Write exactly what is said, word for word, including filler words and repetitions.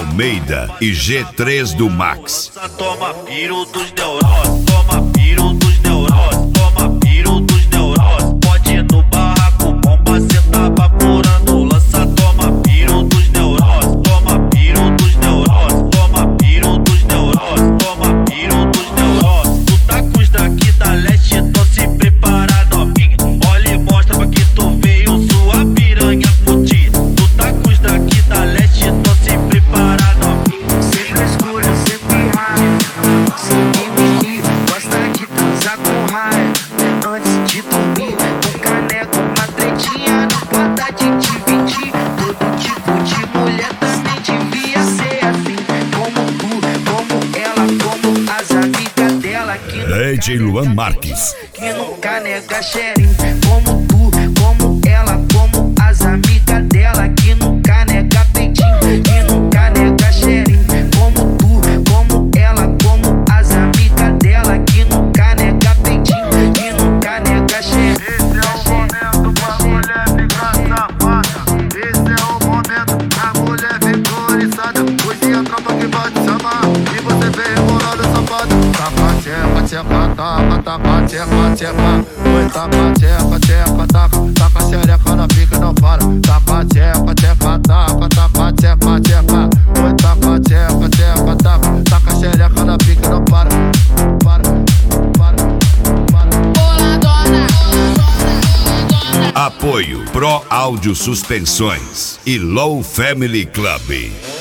Almeida e G três do Max. Toma piro dos neuroses, toma piro dos neuroses, toma piro dos neuroses. Pode ir no barraco, bomba, cê tá vaporando. Lança, toma piro dos neuroses, toma piro dos neuroses, toma piro dos neuroses, toma piro dos neuroses. Tu tá com os daqui da leste, tô se preparado, novinha. Olha e mostra pra que tu veio, sua piranha fudida. Tu tá com os daqui da leste, tô se preparado, novinha. Sempre escuro, sempre raio. Sempre me gosta de transar com raio. Antes de dormir, um caneco, uma tretinha. Não pode de dividir. Todo tipo de mulher também devia ser assim. Como tu, como ela, como as amigas dela. Que D J Luan Marques. Que nunca nega sharing. Como tu, como ela, como as amigas dela. Que nunca nega peitinho. Que nunca nega sharing. Como tu, como ela, como as amigas dela. Que nunca nega peitinho. Que nunca nega sharing. Esse é o momento pra mulher vitorizada. Hoje a tropa que vai te chamar e você vem rebolando safada. Taca, tcheca, tcheca, taca, taca, tcheca, tcheca. Oi, taca, tcheca, tcheca, taca. Taca xereca na pica e não para. Taca, tcheca, tcheca, taca, taca, tcheca, tcheca. Oi, taca, tcheca, tcheca, taca. Taca xereca na pica e não para. Para, para, para. Apoio Pro Áudio Suspensões e Low Family Club.